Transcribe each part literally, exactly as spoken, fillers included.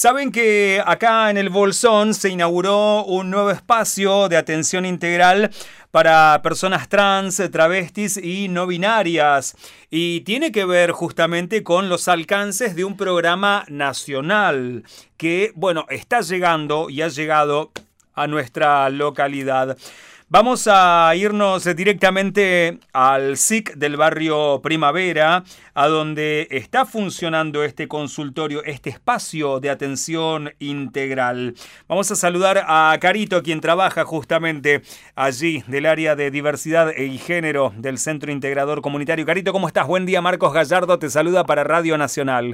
Saben que acá en el Bolsón se inauguró un nuevo espacio de atención integral para personas trans, travestis y no binarias. Y tiene que ver justamente con los alcances de un programa nacional que, bueno, está llegando y ha llegado a nuestra localidad. Vamos a irnos directamente al S I C del barrio Primavera, a donde está funcionando este consultorio, este espacio de atención integral. Vamos a saludar a Carito, quien trabaja justamente allí del área de diversidad y género del Centro Integrador Comunitario. Carito, ¿cómo estás? Buen día, Marcos Gallardo te saluda para Radio Nacional.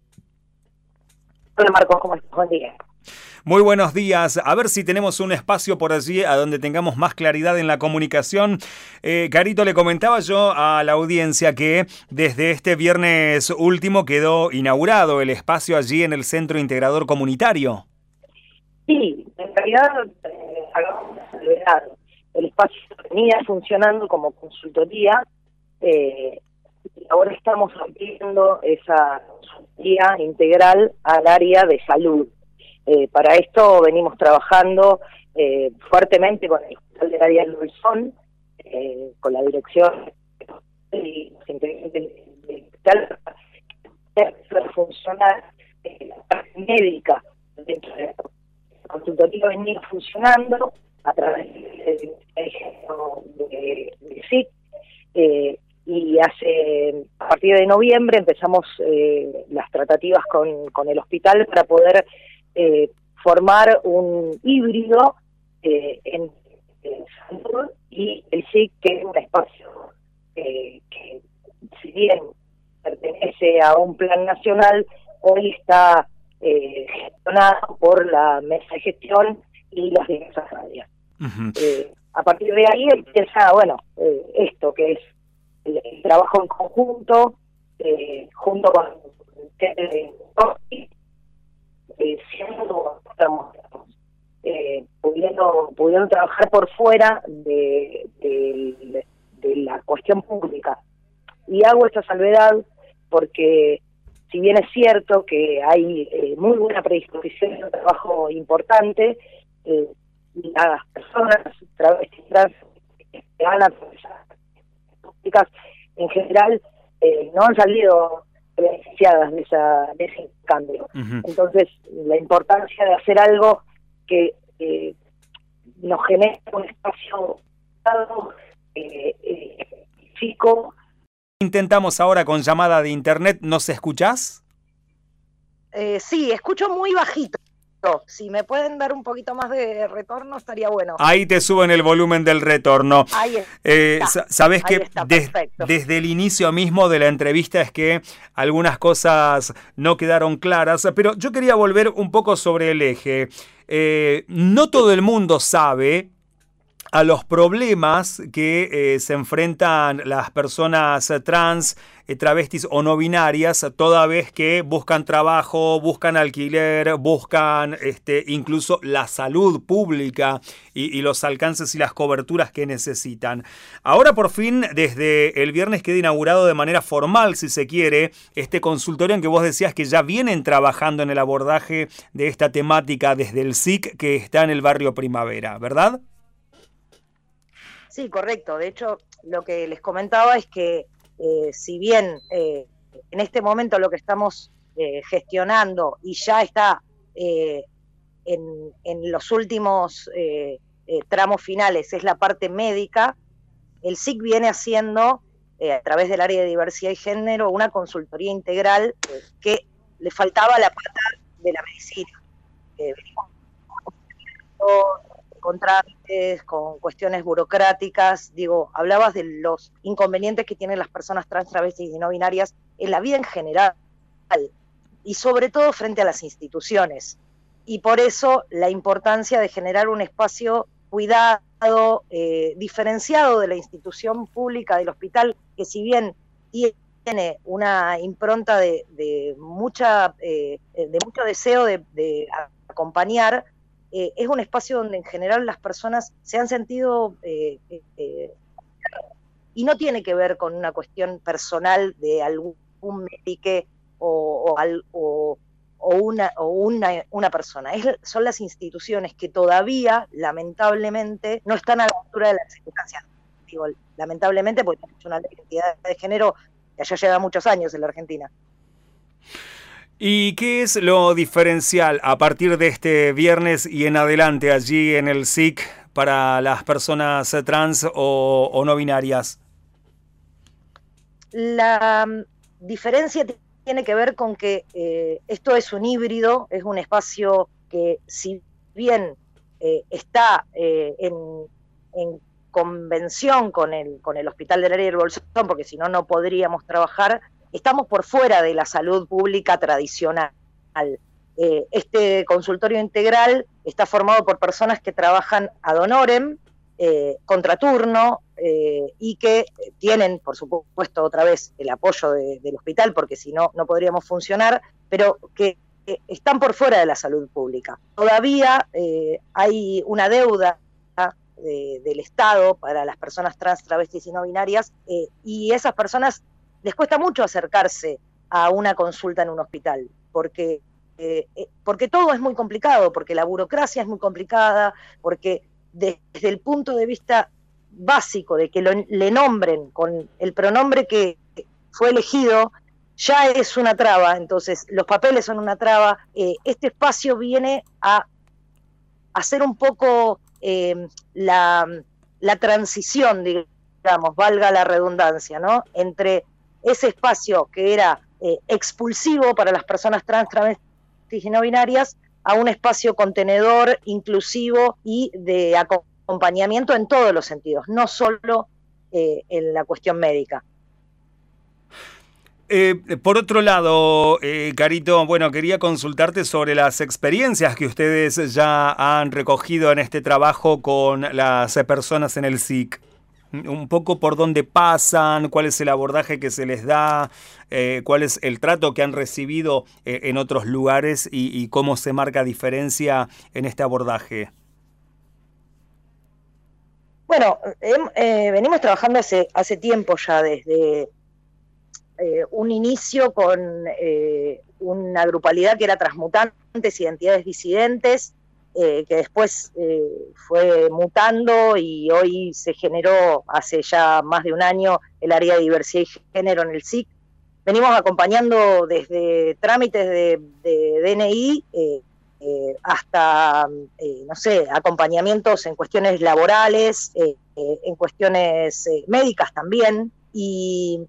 Hola Marcos, ¿cómo estás? Buen día. Muy buenos días. A ver si tenemos un espacio por allí a donde tengamos más claridad en la comunicación. Eh, Carito, le comentaba yo a la audiencia que desde este viernes último quedó inaugurado el espacio allí en el Centro Integrador Comunitario. Sí, en realidad eh, hagamos una salvedad. El espacio venía funcionando como consultoría eh, y ahora estamos ampliando esa consultoría integral al área de salud. Eh, para esto venimos trabajando eh, fuertemente con el Hospital del Área del Bolsón, eh, con la dirección y los integrantes del hospital para funcionar eh, la parte médica dentro de la consultoría venía funcionando a través del ejemplo de, de S I C eh, y hace a partir de noviembre empezamos eh, las tratativas con, con el hospital para poder Eh, formar un híbrido eh, en, en salud y el S I C, que es un espacio eh, que, si bien pertenece a un plan nacional, hoy está eh, gestionado por la mesa de gestión y las diversas áreas. Uh-huh. eh, a partir de ahí empieza, bueno, eh, esto que es el, el trabajo en conjunto, eh, junto con el Eh, siendo, estamos, eh, pudiendo, pudiendo trabajar por fuera de, de, de la cuestión pública. Y hago esta salvedad porque, si bien es cierto que hay eh, muy buena predisposición y un trabajo importante, eh, las personas travestis trans que van a atravesar públicas en general eh, no han salido beneficiadas de, esa, de ese cambio. Uh-huh. Entonces, la importancia de hacer algo que eh, nos genere un espacio eh, eh, chico. Intentamos ahora con llamada de internet. ¿Nos escuchás? Eh, sí, escucho muy bajito. Si me pueden dar un poquito más de retorno, estaría bueno. Ahí te suben el volumen del retorno. Ahí está. Eh, Sabés que está, des, desde el inicio mismo de la entrevista es que algunas cosas no quedaron claras, pero yo quería volver un poco sobre el eje. Eh, no todo el mundo sabe a los problemas que eh, se enfrentan las personas trans, eh, travestis o no binarias, toda vez que buscan trabajo, buscan alquiler, buscan este, incluso la salud pública y, y los alcances y las coberturas que necesitan. Ahora por fin, desde el viernes queda inaugurado de manera formal, si se quiere, este consultorio en que vos decías que ya vienen trabajando en el abordaje de esta temática desde el S I C que está en el barrio Primavera, ¿verdad? Sí, correcto. De hecho, lo que les comentaba es que eh, si bien eh, en este momento lo que estamos eh, gestionando y ya está eh, en, en los últimos eh, eh, tramos finales es la parte médica, el S I C viene haciendo eh, a través del área de diversidad y género una consultoría integral eh, que le faltaba la pata de la medicina. Eh, con trámites, con cuestiones burocráticas, digo, hablabas de los inconvenientes que tienen las personas trans, travestis y no binarias en la vida en general, y sobre todo frente a las instituciones. Y por eso la importancia de generar un espacio cuidado, eh, diferenciado de la institución pública del hospital, que si bien tiene una impronta de, de, mucha, eh, de mucho deseo de, de acompañar, Eh, es un espacio donde en general las personas se han sentido eh, eh, y no tiene que ver con una cuestión personal de algún médico o, o, o, o una, o una, una persona. Es, son las instituciones que todavía, lamentablemente, no están a la altura de las circunstancias. Digo, lamentablemente, porque es una ley de identidad de género que ya lleva muchos años en la Argentina. ¿Y qué es lo diferencial a partir de este viernes y en adelante allí en el S I C para las personas trans o, o no binarias? La um, diferencia tiene que ver con que eh, esto es un híbrido, es un espacio que si bien eh, está eh, en, en convención con el, con el Hospital del Área del Bolsón, porque si no, no podríamos trabajar, estamos por fuera de la salud pública tradicional. Eh, este consultorio integral está formado por personas que trabajan ad honorem, eh, contraturno, eh, y que tienen, por supuesto, otra vez el apoyo de, del hospital, porque si no, no podríamos funcionar, pero que eh, están por fuera de la salud pública. Todavía eh, hay una deuda de, del Estado para las personas trans, travestis y no binarias, eh, y esas personas les cuesta mucho acercarse a una consulta en un hospital, porque, eh, porque todo es muy complicado, porque la burocracia es muy complicada, porque desde el punto de vista básico de que lo, le nombren con el pronombre que fue elegido, ya es una traba, entonces los papeles son una traba. Eh, este espacio viene a hacer un poco eh, la, la transición, digamos, valga la redundancia, ¿no?, entre ese espacio que era eh, expulsivo para las personas trans, travestis y no binarias, a un espacio contenedor, inclusivo y de acompañamiento en todos los sentidos, no solo eh, en la cuestión médica. Eh, por otro lado, eh, Carito, bueno, quería consultarte sobre las experiencias que ustedes ya han recogido en este trabajo con las personas en el S I C. Un poco por dónde pasan, cuál es el abordaje que se les da, eh, cuál es el trato que han recibido eh, en otros lugares y, y cómo se marca diferencia en este abordaje. Bueno, eh, eh, venimos trabajando hace, hace tiempo ya, desde eh, un inicio con eh, una grupalidad que era Transmutantes, Identidades Disidentes, Eh, que después eh, fue mutando y hoy se generó hace ya más de un año el área de diversidad y género en el S I C. Venimos acompañando desde trámites de, de D N I eh, eh, hasta, eh, no sé, acompañamientos en cuestiones laborales, eh, eh, en cuestiones eh, médicas también. Y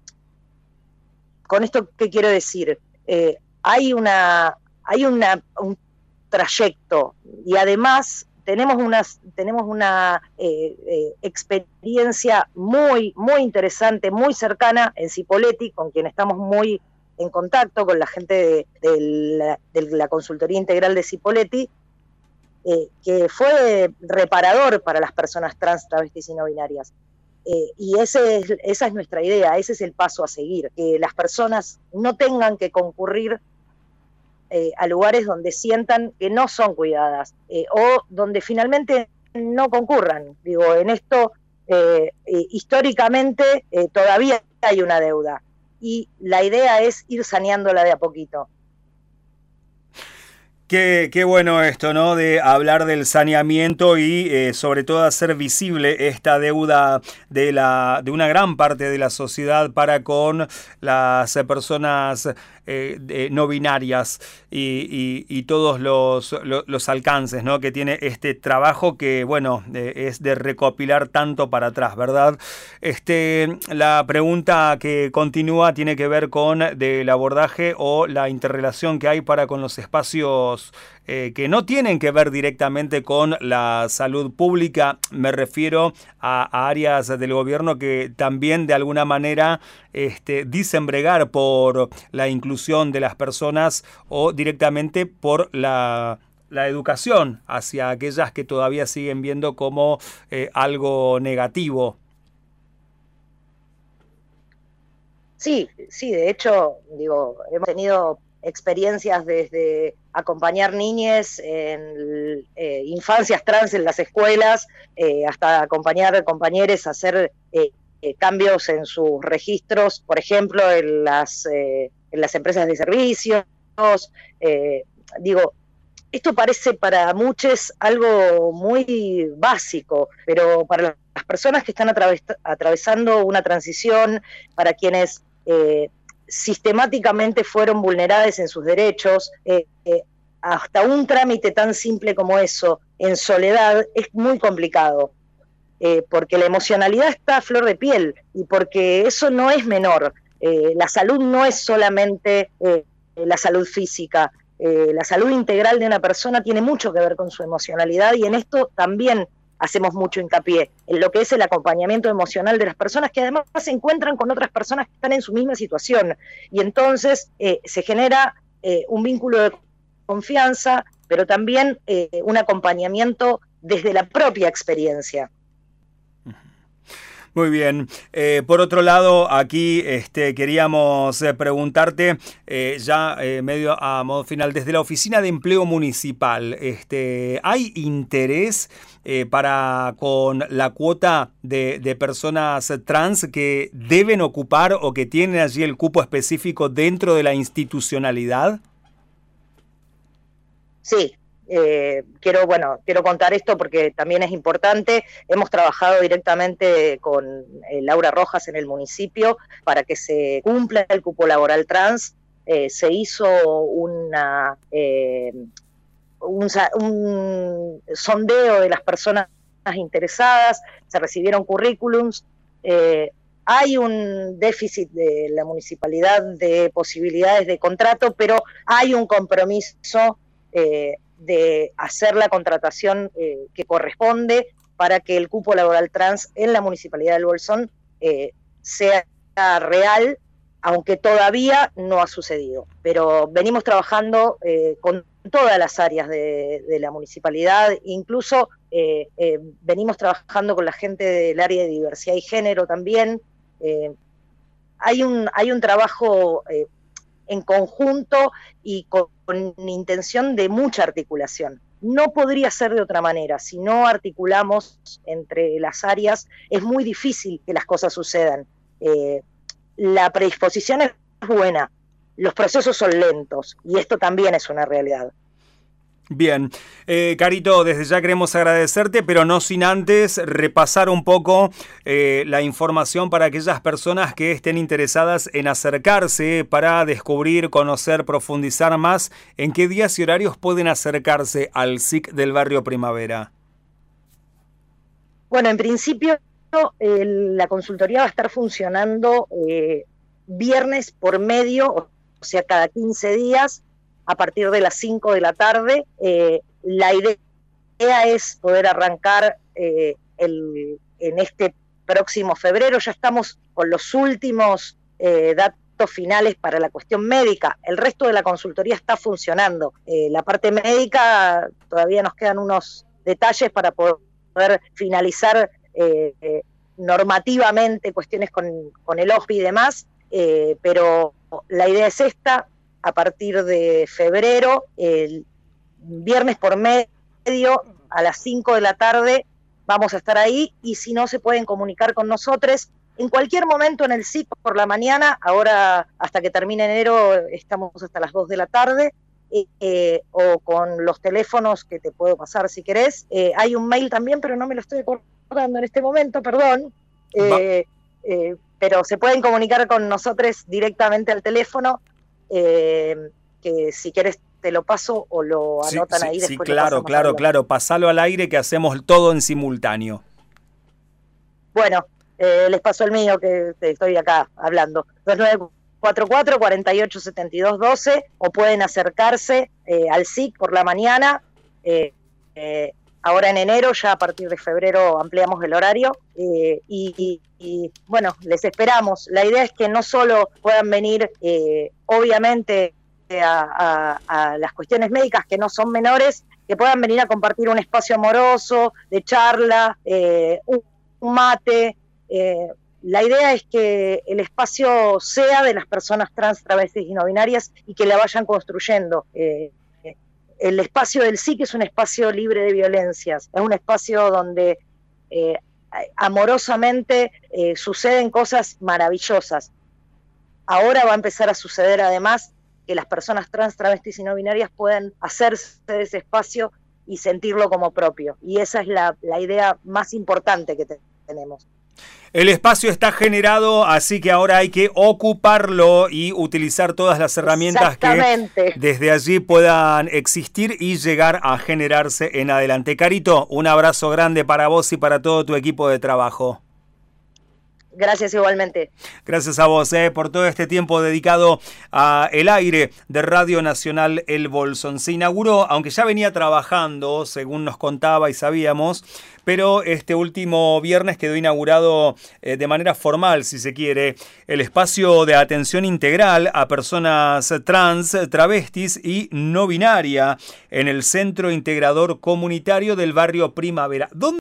con esto, ¿qué quiero decir? Eh, hay una, hay una, un trayecto y además tenemos una, tenemos una eh, eh, experiencia muy, muy interesante, muy cercana en Cipolletti, con quien estamos muy en contacto, con la gente de, de, la, de la consultoría integral de Cipolletti, eh, que fue reparador para las personas trans, travestis y no binarias. Eh, y ese es, esa es nuestra idea, ese es el paso a seguir, que las personas no tengan que concurrir Eh, a lugares donde sientan que no son cuidadas eh, o donde finalmente no concurran. Digo, en esto eh, eh, históricamente eh, todavía hay una deuda y la idea es ir saneándola de a poquito. Qué, qué bueno esto, ¿no? De hablar del saneamiento y eh, sobre todo hacer visible esta deuda de, la, de una gran parte de la sociedad para con las personas eh, de, no binarias y, y, y todos los, los, los alcances, ¿no?, que tiene este trabajo que, bueno, eh, es de recopilar tanto para atrás, ¿verdad? Este, la pregunta que continúa tiene que ver con del abordaje o la interrelación que hay para con los espacios Eh, que no tienen que ver directamente con la salud pública. Me refiero a, a áreas del gobierno que también de alguna manera este, dicen bregar por la inclusión de las personas o directamente por la, la educación hacia aquellas que todavía siguen viendo como eh, algo negativo. Sí, sí, de hecho, digo, hemos tenido experiencias desde acompañar niñes en eh, infancias trans en las escuelas, eh, hasta acompañar compañeros a hacer eh, eh, cambios en sus registros, por ejemplo, en las, eh, en las empresas de servicios, eh, digo, esto parece para muchos algo muy básico, pero para las personas que están atraves atravesando una transición, para quienes eh, sistemáticamente fueron vulneradas en sus derechos, eh, eh, hasta un trámite tan simple como eso, en soledad, es muy complicado, eh, porque la emocionalidad está a flor de piel y porque eso no es menor. Eh, la salud no es solamente eh, la salud física. Eh, la salud integral de una persona tiene mucho que ver con su emocionalidad y en esto también hacemos mucho hincapié, en lo que es el acompañamiento emocional de las personas que además se encuentran con otras personas que están en su misma situación y entonces eh, se genera eh, un vínculo de confianza, pero también eh, un acompañamiento desde la propia experiencia. Muy bien. Eh, por otro lado, aquí este, queríamos eh, preguntarte, eh, ya eh, medio a modo final, desde la Oficina de Empleo Municipal, este, ¿hay interés eh, para con la cuota de, de personas trans que deben ocupar o que tienen allí el cupo específico dentro de la institucionalidad? Sí. Eh, quiero, bueno, quiero contar esto porque también es importante. Hemos trabajado directamente con eh, Laura Rojas en el municipio para que se cumpla el cupo laboral trans. Eh, se hizo una, eh, un, un sondeo de las personas interesadas, se recibieron currículums. Eh, hay un déficit de la municipalidad de posibilidades de contrato, pero hay un compromiso eh, de hacer la contratación eh, que corresponde para que el cupo laboral trans en la Municipalidad del Bolsón eh, sea real, aunque todavía no ha sucedido. Pero venimos trabajando eh, con todas las áreas de, de la municipalidad, incluso eh, eh, venimos trabajando con la gente del área de diversidad y género también. Eh, hay, un, hay un trabajo eh, en conjunto y con, con intención de mucha articulación. No podría ser de otra manera. Si no articulamos entre las áreas, es muy difícil que las cosas sucedan. Eh, la predisposición es buena, los procesos son lentos, y esto también es una realidad. Bien, eh, Carito, desde ya queremos agradecerte, pero no sin antes repasar un poco eh, la información para aquellas personas que estén interesadas en acercarse para descubrir, conocer, profundizar más. ¿En qué días y horarios pueden acercarse al S I C del Barrio Primavera? Bueno, en principio eh, la consultoría va a estar funcionando eh, viernes por medio, o sea, cada quince días, a partir de las cinco de la tarde. Eh, la idea es poder arrancar eh, el, en este próximo febrero. Ya estamos con los últimos eh, datos finales para la cuestión médica. El resto de la consultoría está funcionando. Eh, la parte médica, todavía nos quedan unos detalles para poder finalizar eh, eh, normativamente cuestiones con, con el O S P I y demás, eh, pero la idea es esta. A partir de febrero, el viernes por medio, a las cinco de la tarde, vamos a estar ahí, y si no, se pueden comunicar con nosotros en cualquier momento en el S I C por la mañana. Ahora, hasta que termine enero, estamos hasta las dos de la tarde, eh, eh, o con los teléfonos que te puedo pasar si querés. Eh, hay un mail también, pero no me lo estoy acordando en este momento, perdón. Eh, eh, pero se pueden comunicar con nosotros directamente al teléfono. Eh, que si quieres te lo paso o lo anotan sí, ahí sí, después. Sí, claro, claro, claro, pasalo al aire que hacemos todo en simultáneo. Bueno, eh, les paso el mío que, que estoy acá hablando, dos nueve cuatro cuatro, cuatro ocho siete dos uno dos, o pueden acercarse eh, al S I C por la mañana. eh, eh, ahora en enero, ya a partir de febrero ampliamos el horario, eh, y, y, y bueno, les esperamos. La idea es que no solo puedan venir, eh, obviamente, a, a, a las cuestiones médicas que no son menores, que puedan venir a compartir un espacio amoroso, de charla, eh, un, un mate. Eh, la idea es que el espacio sea de las personas trans, travestis y no binarias, y que la vayan construyendo. Eh, El espacio del S I C es un espacio libre de violencias, es un espacio donde eh, amorosamente eh, suceden cosas maravillosas. Ahora va a empezar a suceder además que las personas trans, travestis y no binarias puedan hacerse de ese espacio y sentirlo como propio. Y esa es la, la idea más importante que te, tenemos. El espacio está generado, así que ahora hay que ocuparlo y utilizar todas las herramientas que desde allí puedan existir y llegar a generarse en adelante. Carito, un abrazo grande para vos y para todo tu equipo de trabajo. Gracias igualmente. Gracias a vos eh, por todo este tiempo dedicado a el aire de Radio Nacional El Bolsón. Se inauguró, aunque ya venía trabajando, según nos contaba y sabíamos, pero este último viernes quedó inaugurado eh, de manera formal, si se quiere, el espacio de atención integral a personas trans, travestis y no binaria en el Centro Integrador Comunitario del barrio Primavera. ¿Dónde